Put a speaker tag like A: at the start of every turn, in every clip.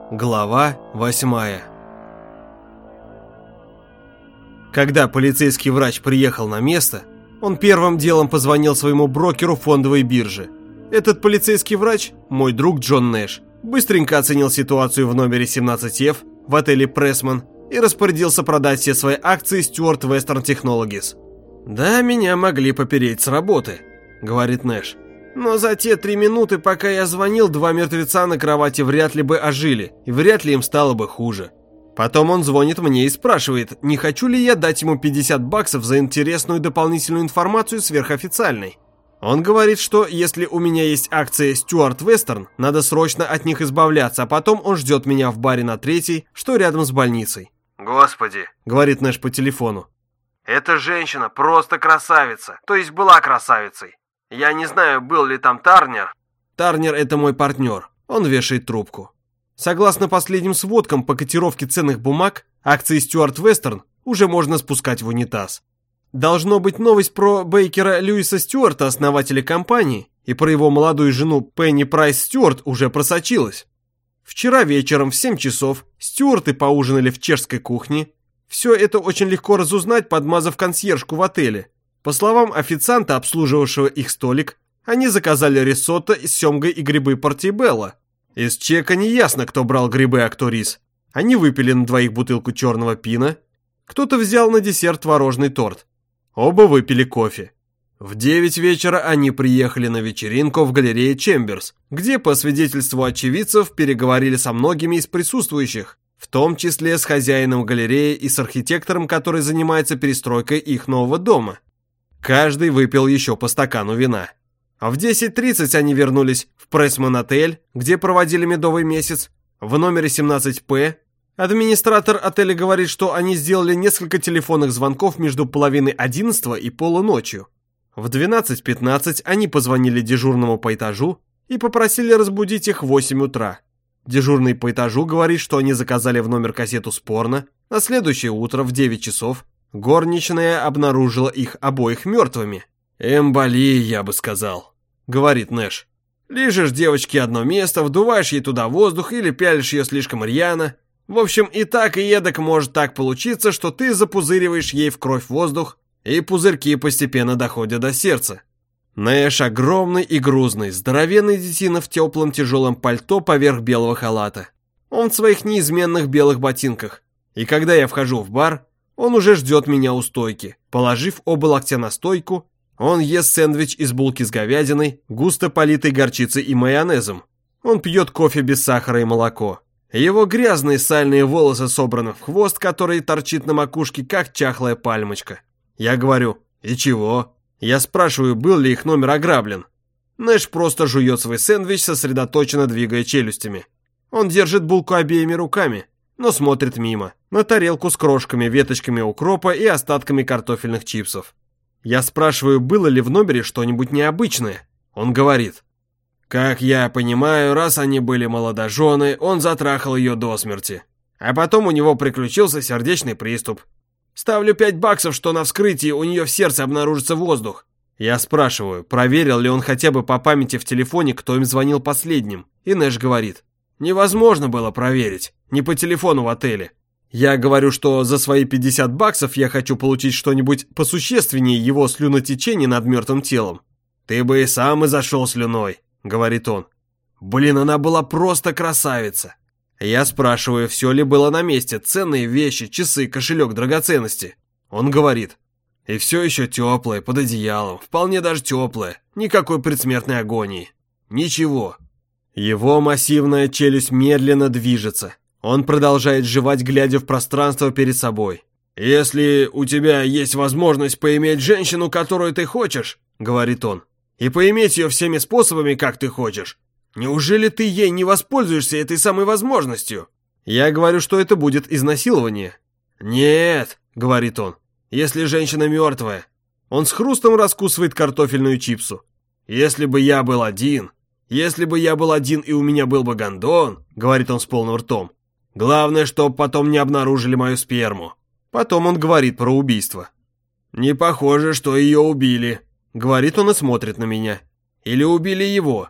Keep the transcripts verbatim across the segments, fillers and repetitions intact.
A: Глава восьмая. Когда полицейский врач приехал на место, он первым делом позвонил своему брокеру фондовой биржи. Этот полицейский врач, мой друг Джон Нэш, быстренько оценил ситуацию в номере семнадцать эф в отеле Прессман и распорядился продать все свои акции Stewart Western Technologies. «Да, меня могли попереть с работы», — говорит Нэш. «Но за те три минуты, пока я звонил, два мертвеца на кровати вряд ли бы ожили, и вряд ли им стало бы хуже». Потом он звонит мне и спрашивает, не хочу ли я дать ему пятьдесят баксов за интересную дополнительную информацию сверхофициальной. Он говорит, что если у меня есть акции Stewart Western, надо срочно от них избавляться, а потом он ждет меня в баре на Третьей, что рядом с больницей. «Господи», — говорит Нэш по телефону, — «эта женщина просто красавица, то есть была красавицей. Я не знаю, был ли там Тарнер». Тарнер — это мой партнер, он вешает трубку. Согласно последним сводкам по котировке ценных бумаг, акции Stewart Western уже можно спускать в унитаз. Должно быть, новость про Бейкера Льюиса Стюарта, основателя компании, и про его молодую жену Пенни Прайс Стюарт уже просочилась. Вчера вечером в семь часов Стюарты поужинали в чешской кухне. Все это очень легко разузнать, подмазав консьержку в отеле. По словам официанта, обслуживавшего их столик, они заказали рисотто с семгой и грибы портибелло. Из чека не ясно, кто брал грибы, а кто рис. Они выпили на двоих бутылку черного пина. Кто-то взял на десерт творожный торт. Оба выпили кофе. В девять вечера они приехали на вечеринку в галерее Чемберс, где, по свидетельству очевидцев, переговорили со многими из присутствующих, в том числе с хозяином галереи и с архитектором, который занимается перестройкой их нового дома. Каждый выпил еще по стакану вина. А в десять тридцать они вернулись в Прессман-отель, где проводили медовый месяц, в номере семнадцать пэ. Администратор отеля говорит, что они сделали несколько телефонных звонков между половиной одиннадцатого и полуночью. В двенадцать пятнадцать они позвонили дежурному по этажу и попросили разбудить их в восемь утра. Дежурный по этажу говорит, что они заказали в номер кассету с порно. На следующее утро в девять часов горничная обнаружила их обоих мертвыми. «Эмболия, я бы сказал», — говорит Нэш. «Лижешь девочке одно место, вдуваешь ей туда воздух или пялишь ее слишком рьяно. В общем, и так, и эдак может так получиться, что ты запузыриваешь ей в кровь воздух, и пузырьки постепенно доходят до сердца». Нэш огромный и грузный, здоровенный детина в теплом тяжелом пальто поверх белого халата. Он в своих неизменных белых ботинках. И когда я вхожу в бар, он уже ждет меня у стойки. Положив оба локтя на стойку, он ест сэндвич из булки с говядиной, густо политой горчицей и майонезом. Он пьет кофе без сахара и молоко. Его грязные сальные волосы собраны в хвост, который торчит на макушке, как чахлая пальмочка. Я говорю, и чего? Я спрашиваю, был ли их номер ограблен. Нэш просто жует свой сэндвич, сосредоточенно двигая челюстями. Он держит булку обеими руками, но смотрит мимо, на тарелку с крошками, веточками укропа и остатками картофельных чипсов. Я спрашиваю, было ли в номере что-нибудь необычное. Он говорит, как я понимаю, раз они были молодожены, он затрахал ее до смерти. А потом у него приключился сердечный приступ. Ставлю пять баксов, что на вскрытии у нее в сердце обнаружится воздух. Я спрашиваю, проверил ли он хотя бы по памяти в телефоне, кто им звонил последним. И Нэш говорит, невозможно было проверить, не по телефону в отеле. Я говорю, что за свои пятьдесят баксов я хочу получить что-нибудь посущественнее его слюнотечения над мертвым телом. Ты бы и сам и зашел слюной, говорит он. Блин, она была просто красавица. Я спрашиваю, все ли было на месте, ценные вещи, часы, кошелек, драгоценности. Он говорит, и все еще теплое, под одеялом, вполне даже теплое, никакой предсмертной агонии. Ничего. Его массивная челюсть медленно движется. Он продолжает жевать, глядя в пространство перед собой. «Если у тебя есть возможность поиметь женщину, которую ты хочешь, — говорит он, — и поиметь ее всеми способами, как ты хочешь, неужели ты ей не воспользуешься этой самой возможностью?» Я говорю, что это будет изнасилование. «Нет, — говорит он, — если женщина мертвая». Он с хрустом раскусывает картофельную чипсу. «Если бы я был один, если бы я был один и у меня был бы гондон, — говорит он с полным ртом, — главное, чтобы потом не обнаружили мою сперму». Потом он говорит про убийство. «Не похоже, что ее убили», — говорит он и смотрит на меня. «Или убили его».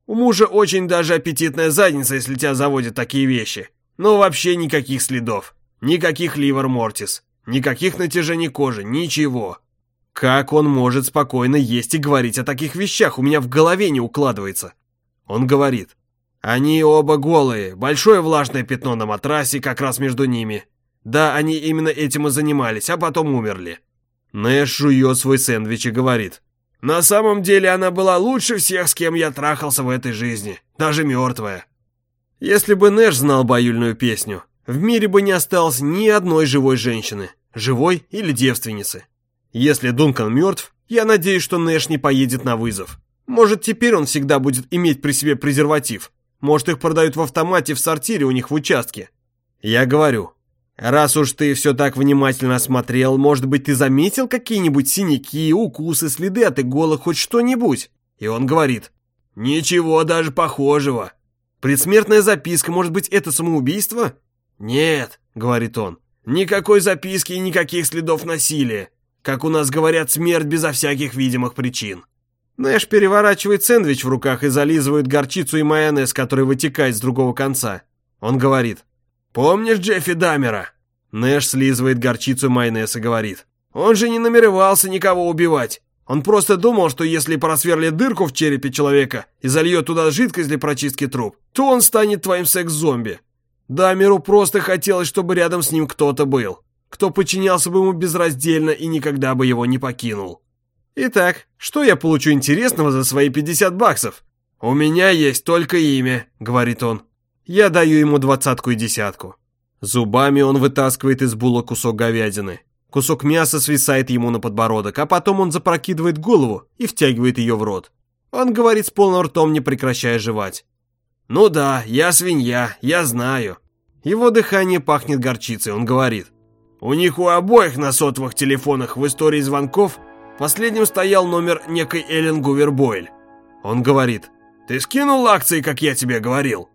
A: У мужа очень даже аппетитная задница, если тебя заводят такие вещи. Но вообще никаких следов. Никаких ливер мортис. Никаких натяжений кожи. Ничего. Как он может спокойно есть и говорить о таких вещах? У меня в голове не укладывается. Он говорит. Они оба голые. Большое влажное пятно на матрасе как раз между ними. Да, они именно этим и занимались, а потом умерли. Нэш жует свой сэндвич и говорит. На самом деле она была лучше всех, с кем я трахался в этой жизни. Даже мертвая. Если бы Нэш знал баюльную песню, в мире бы не осталось ни одной живой женщины. Живой или девственницы. Если Дункан мертв, я надеюсь, что Нэш не поедет на вызов. Может, теперь он всегда будет иметь при себе презерватив. Может, их продают в автомате в сортире у них в участке. Я говорю, раз уж ты все так внимательно осмотрел, может быть, ты заметил какие-нибудь синяки, укусы, следы от иголок, хоть что-нибудь? И он говорит, ничего даже похожего. Предсмертная записка, может быть, это самоубийство? Нет, говорит он, никакой записки и никаких следов насилия. Как у нас говорят, смерть безо всяких видимых причин. Нэш переворачивает сэндвич в руках и зализывает горчицу и майонез, который вытекает с другого конца. Он говорит, помнишь Джеффи Даммера? Нэш слизывает горчицу и майонез и говорит, он же не намеревался никого убивать. Он просто думал, что если просверлит дырку в черепе человека и зальет туда жидкость для прочистки труб, то он станет твоим секс-зомби. Даммеру просто хотелось, чтобы рядом с ним кто-то был, кто подчинялся бы ему безраздельно и никогда бы его не покинул. Итак, что я получу интересного за свои пятьдесят баксов? У меня есть только имя, говорит он. Я даю ему двадцатку и десятку. Зубами он вытаскивает из була кусок говядины. Кусок мяса свисает ему на подбородок, а потом он запрокидывает голову и втягивает ее в рот. Он говорит с полным ртом, не прекращая жевать. Ну да, я свинья, я знаю. Его дыхание пахнет горчицей, он говорит. У них у обоих на сотовых телефонах в истории звонков последним стоял номер некой Эллен Гувер Бойль. Он говорит, ты скинул акции, как я тебе говорил?